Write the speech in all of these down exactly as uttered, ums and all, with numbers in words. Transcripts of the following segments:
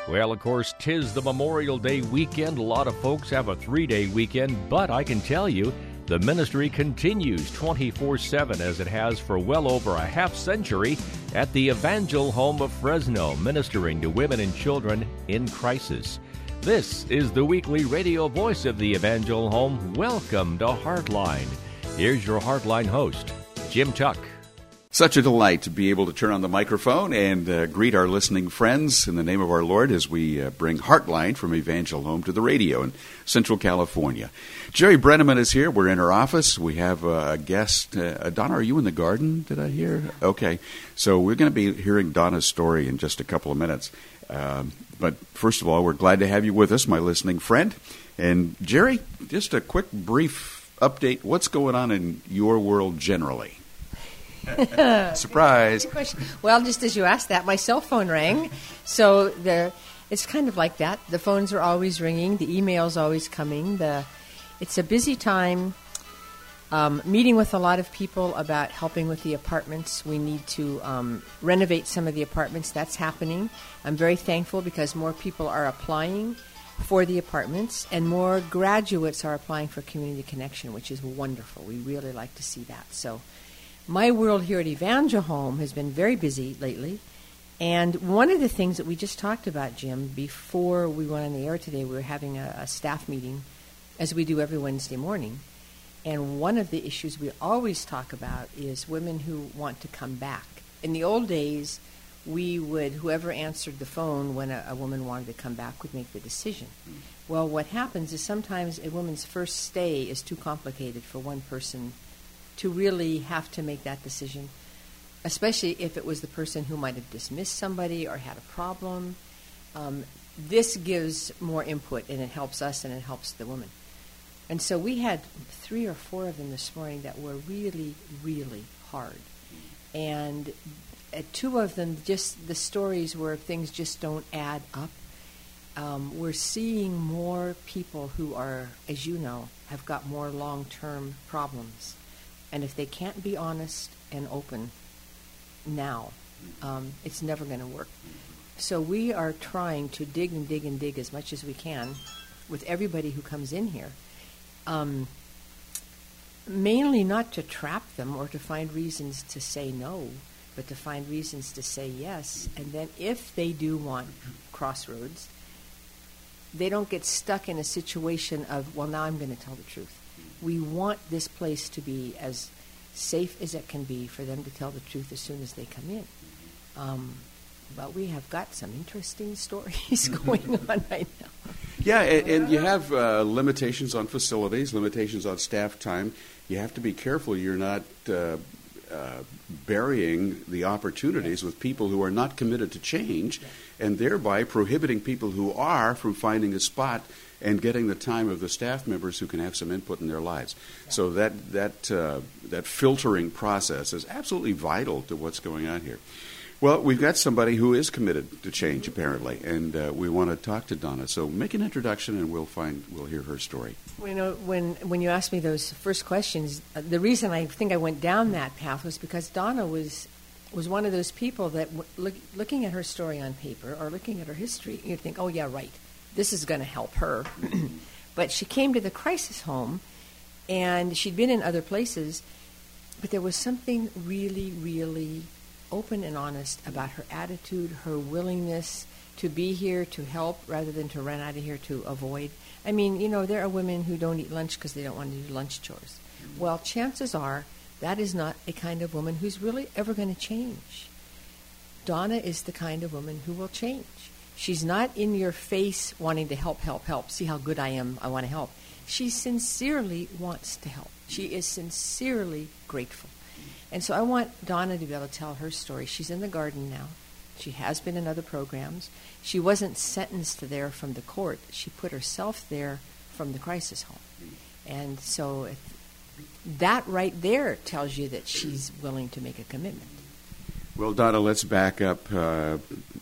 Well, of course, 'tis the Memorial Day weekend. A lot of folks have a three-day weekend, but I can tell you the ministry continues twenty-four seven as it has for well over a half century at the Evangel Home of Fresno, ministering to women and children in crisis. This is the weekly radio voice of the Evangel Home. Welcome to Heartline. Here's your Heartline host, Jim Tuck. Such a delight to be able to turn on the microphone and uh, greet our listening friends in the name of our Lord as we uh, bring Heartline from Evangel Home to the radio in Central California. Jerry Brenneman is here. We're in her office. We have uh, a guest. Uh, Donna, are you in the garden, did I hear? Okay. So we're going to be hearing Donna's story in just a couple of minutes. Um, but first of all, we're glad to have you with us, my listening friend. And Jerry, just a quick, brief update. What's going on in your world generally? Surprise. Well, just as you asked that, my cell phone rang. So the it's kind of like that. The phones are always ringing. The email's always coming. The It's a busy time. Um, meeting with a lot of people about helping with the apartments. We need to um, renovate some of the apartments. That's happening. I'm very thankful because more people are applying for the apartments and more graduates are applying for Community Connection, which is wonderful. We really like to see that. So my world here at Evangel Home has been very busy lately. And one of the things that we just talked about, Jim, before we went on the air today, we were having a, a staff meeting, as we do every Wednesday morning. And one of the issues we always talk about is women who want to come back. In the old days, we would, whoever answered the phone when a, a woman wanted to come back would make the decision. Mm. Well, what happens is sometimes a woman's first stay is too complicated for one person to really have to make that decision, especially if it was the person who might have dismissed somebody or had a problem. Um, this gives more input, and it helps us and it helps the woman. And so we had three or four of them this morning that were really, really hard. And uh, two of them, just the stories where things just don't add up. Um, we're seeing more people who are, as you know, have got more long-term problems. And if they can't be honest and open now, um, it's never going to work. So we are trying to dig and dig and dig as much as we can with everybody who comes in here. Um, mainly not to trap them or to find reasons to say no, but to find reasons to say yes. And then if they do want crossroads, they don't get stuck in a situation of, well, now I'm going to tell the truth. We want this place to be as safe as it can be for them to tell the truth as soon as they come in. Um, but we have got some interesting stories going on right now. Yeah, and, and you have uh, limitations on facilities, limitations on staff time. You have to be careful you're not uh, uh, burying the opportunities yes. with people who are not committed to change, yes. and thereby prohibiting people who are from finding a spot and getting the time of the staff members who can have some input in their lives. Yeah. So that that uh, that filtering process is absolutely vital to what's going on here. Well, we've got somebody who is committed to change, apparently, and uh, we want to talk to Donna. So make an introduction, and we'll find we'll hear her story. Well, you know, when when you asked me those first questions, uh, the reason I think I went down that path was because Donna was was one of those people that, w- look, looking at her story on paper or looking at her history, you'd think, oh, yeah, right, this is going to help her. But she came to the crisis home, and she'd been in other places, but there was something really, really open and honest about her attitude, her willingness to be here to help rather than to run out of here to avoid. I mean, you know, there are women who don't eat lunch because they don't want to do lunch chores. Well, chances are that is not a kind of woman who's really ever going to change. Donna is the kind of woman who will change. She's not in your face wanting to help, help, help. See how good I am, I want to help. She sincerely wants to help. She is sincerely grateful. And so I want Donna to be able to tell her story. She's in the garden now. She has been in other programs. She wasn't sentenced there from the court. She put herself there from the crisis home. And so if that right there tells you that she's willing to make a commitment. Well, Donna, let's back up uh,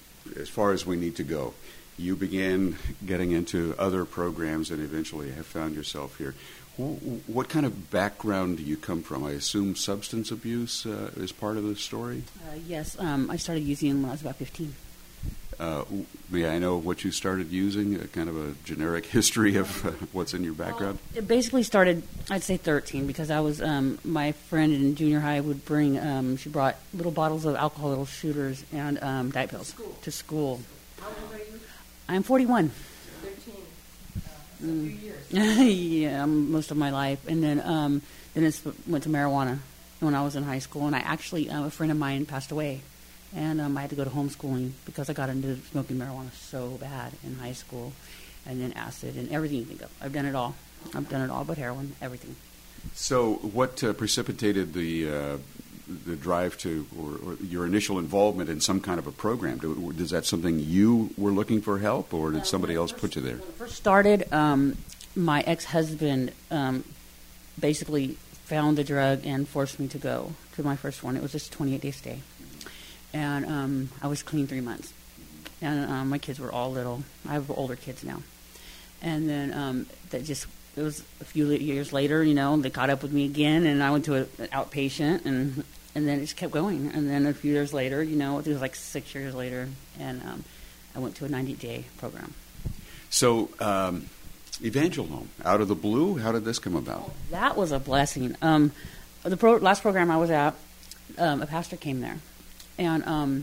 as far as we need to go. You began getting into other programs and eventually have found yourself here. What kind of background do you come from? I assume substance abuse uh, is part of the story? Uh, yes. Um, I started using when I was about fifteen. Uh, may I know what you started using, a kind of a generic history of uh, what's in your background? Well, it basically started, I'd say thirteen, because I was, um, my friend in junior high would bring, um, she brought little bottles of alcohol, little shooters, and um, diet pills school. to school. How old are you? I'm forty-one. thirteen. Uh, a few years. Yeah, most of my life. And then um, then it went to marijuana when I was in high school. And I actually, uh, a friend of mine passed away. And um, I had to go to homeschooling because I got into smoking marijuana so bad in high school. And then acid and everything you think of. I've done it all. I've done it all but heroin, everything. So what uh, precipitated the uh, the drive to, or, or your initial involvement in some kind of a program? Do, is that something you were looking for help, or did somebody else put you there? When it first started, um, my ex-husband um, basically found the drug and forced me to go to my first one. It was just a twenty-eight day stay. And um, I was clean three months. And um, my kids were all little. I have older kids now. And then um, that just, it was a few years later, you know, they caught up with me again, and I went to a, an outpatient, and and then it just kept going. And then a few years later, you know, it was like six years later, and um, I went to a ninety day program. So, um, Evangel Home, out of the blue, how did this come about? That was a blessing. Um, the pro- last program I was at, um, a pastor came there. And um,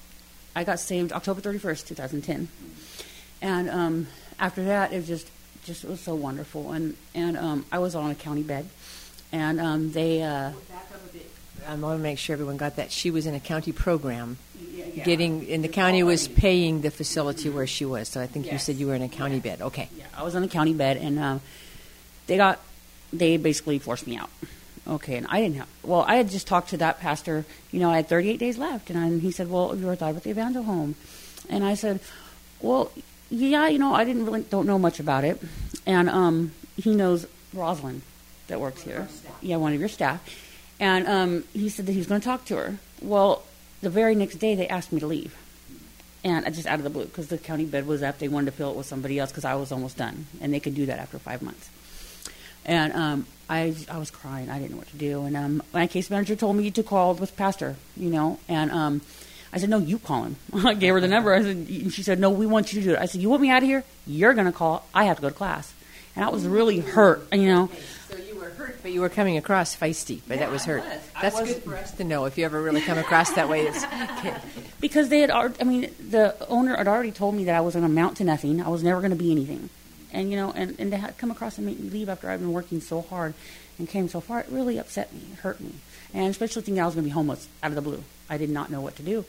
I got saved October thirty-first, twenty ten. And um, after that, it was just, just it was so wonderful. And and um, I was on a county bed, and um, they. Uh, I want to make sure everyone got that. She was in a county program, yeah, yeah. getting, and the county was paying the facility where she was. So I think yes. you said you were in a county yes. bed. Okay. Yeah, I was on a county bed, and uh, they got, they basically forced me out. Okay, and I didn't have, well, I had just talked to that pastor, you know, I had thirty-eight days left, and, I, and he said, well, have you ever thought about the Evangel Home? And I said, well, yeah, you know, I didn't really, don't know much about it, and um, he knows Rosalind that works here, yeah, one of your staff, and um, he said that he was going to talk to her. Well, the very next day, they asked me to leave, and I just out of the blue, because the county bed was up, they wanted to fill it with somebody else, because I was almost done, and they could do that after five months. And um, I, I was crying. I didn't know what to do. And um, my case manager told me to call with Pastor, you know. And um, I said, no, you call him. I gave her the number. I said, and she said, no, we want you to do it. I said, you want me out of here? You're going to call. I have to go to class. And I was really hurt, you know. Okay, so you were hurt, but you were coming across feisty, but Yeah, that was hurt. I was. I That's was. good for us to know if you ever really come across that way. It's, okay. Because they had, already, I mean, the owner had already told me that I was going to amount to nothing. I was never going to be anything. And, you know, and, and to have come across and make me leave after I've been working so hard and came so far, it really upset me. It hurt me. And especially thinking I was going to be homeless out of the blue. I did not know what to do.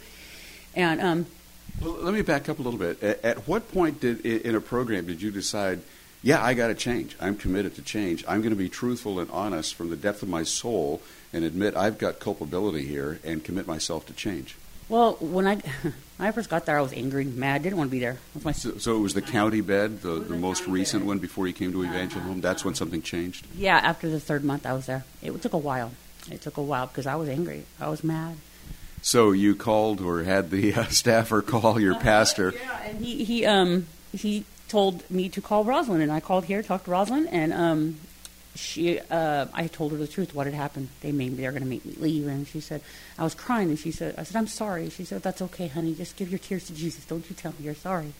And um, well, let me back up a little bit. At, at what point did in a program did you decide, yeah, I got to change. I'm committed to change. I'm going to be truthful and honest from the depth of my soul and admit I've got culpability here and commit myself to change? Well, when I when I first got there, I was angry, mad, didn't want to be there. With my So, so it was the county bed, the, the the most county recent bed. one before you came to Evangel Home? That's when something changed? Yeah, after the third month I was there. It took a while. It took a while because I was angry. I was mad. So you called or had the uh, staffer call your pastor. Yeah, and he he um he told me to call Rosalind, and I called here, talked to Rosalind, and um she uh I told her the truth, what had happened. They made me they're going to make me leave, and she said I was crying, and she said I said I'm sorry. She said that's okay, honey. Just give your tears to Jesus. Don't you tell me you're sorry.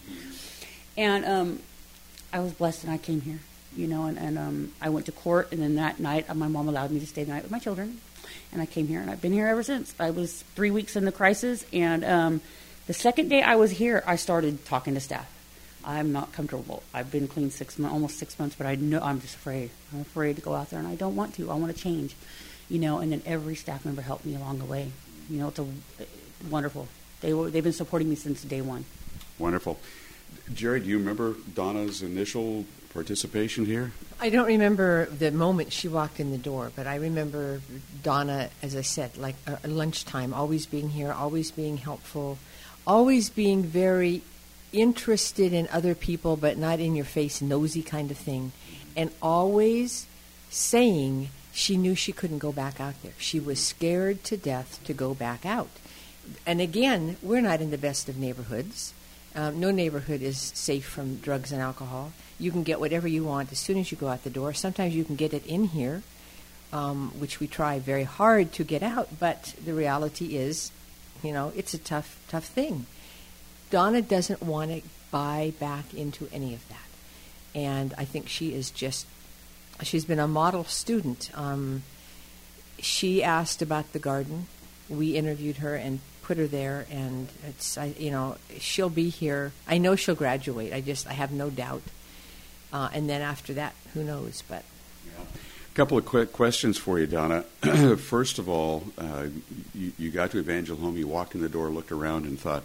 And um I was blessed, and I came here, you know, and and um I went to court, and then that night uh, my mom allowed me to stay the night with my children. And I came here, and I've been here ever since. I was three weeks in the crisis, and um, the second day I was here, I started talking to staff. I'm not comfortable. I've been clean six months, almost six months, but I know I'm just afraid. I'm afraid to go out there, and I don't want to. I want to change, you know. And then every staff member helped me along the way. You know, it's a, wonderful. They were they've been supporting me since day one. Wonderful. Jerry, do you remember Donna's initial participation here? I don't remember the moment she walked in the door, but I remember Donna, as I said, like uh, lunchtime, always being here, always being helpful, always being very interested in other people, but not in your face, nosy kind of thing, and always saying she knew she couldn't go back out there. She was scared to death to go back out. And again, we're not in the best of neighborhoods. Um, no neighborhood is safe from drugs and alcohol. You can get whatever you want as soon as you go out the door. Sometimes you can get it in here, um, which we try very hard to get out. But the reality is, you know, it's a tough, tough thing. Donna doesn't want to buy back into any of that. And I think she is just, she's been a model student. Um, she asked about the garden. We interviewed her and put her there, and it's, I, you know, she'll be here. I know she'll graduate. I just, I have no doubt. Uh, and then after that, who knows? But yeah. A couple of quick questions for you, Donna. First of all, uh, you, you got to Evangel Home. You walked in the door, looked around, and thought,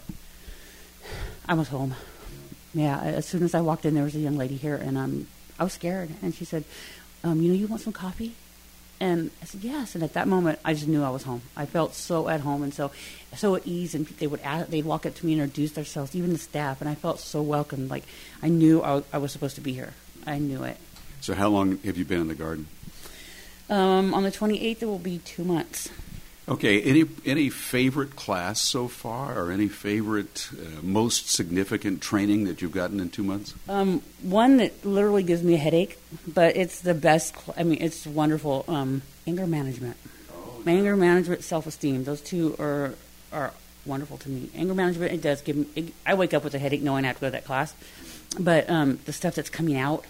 I was home. Yeah, as soon as I walked in, there was a young lady here, and um, I was scared. And she said, um, you know, you want some coffee? And I said, yes. And at that moment, I just knew I was home. I felt so at home and so so at ease. And they would ask, they'd walk up to me and introduce themselves, even the staff. And I felt so welcome. Like I knew I, I was supposed to be here. I knew it. So how long have you been in the garden? Um, on the twenty-eighth, it will be two months. Okay. Any any favorite class so far, or any favorite uh, most significant training that you've gotten in two months? Um, one that literally gives me a headache, but it's the best. Cl- I mean, it's wonderful. Um, anger management, oh, yeah. Anger management, self-esteem. Those two are are wonderful to me. Anger management. It does give me. It, I wake up with a headache knowing I have to go to that class, but um, the stuff that's coming out,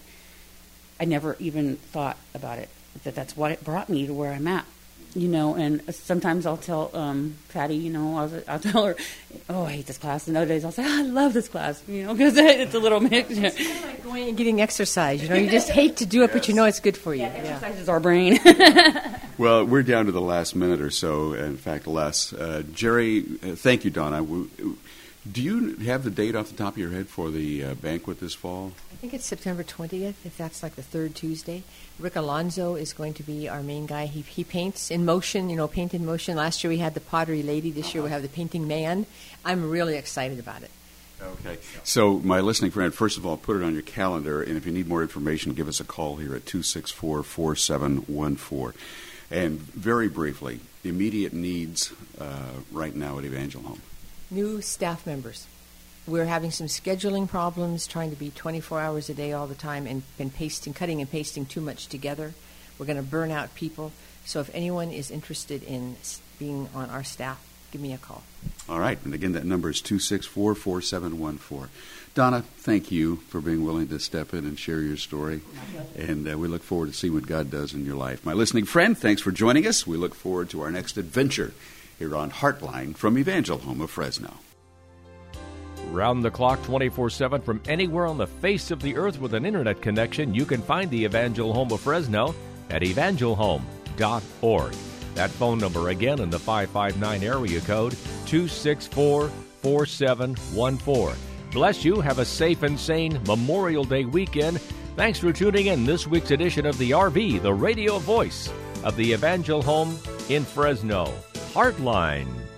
I never even thought about it. That that's what it brought me to where I'm at. You know, and sometimes I'll tell um, Patty, you know, I'll, I'll tell her, oh, I hate this class. And other days I'll say, oh, I love this class, you know, because it's a little mixture. It's kind of like going and getting exercise. You know, you just hate to do it, but you know it's good for you. Yeah, it exercises our brain. Well, we're down to the last minute or so, in fact, less. Uh, Jerry, uh, thank you, Donna. Do you have the date off the top of your head for the uh, banquet this fall? I think it's September twentieth, if that's like the third Tuesday. Rick Alonzo is going to be our main guy. He he paints in motion, you know, paint in motion. Last year we had the pottery lady. This year we have the painting man. I'm really excited about it. Okay. So my listening friend, first of all, put it on your calendar, and if you need more information, give us a call here at two six four, four seven one four. And very briefly, immediate needs uh, right now at Evangel Home. New staff members. We're having some scheduling problems, trying to be twenty-four hours a day all the time, and, and pasting, cutting and pasting too much together. We're going to burn out people. So if anyone is interested in being on our staff, give me a call. All right. And again, that number is two six four, four seven one four. Donna, thank you for being willing to step in and share your story. And uh, we look forward to seeing what God does in your life. My listening friend, thanks for joining us. We look forward to our next adventure here on Heartline from Evangel Home of Fresno. Round the clock, twenty-four seven, from anywhere on the face of the earth with an internet connection, you can find the Evangel Home of Fresno at evangel home dot org. That phone number again in the five five nine area code, two six four, four seven one four. Bless you. Have a safe and sane Memorial Day weekend. Thanks for tuning in this week's edition of the R V, the radio voice of the Evangel Home in Fresno. Heartline.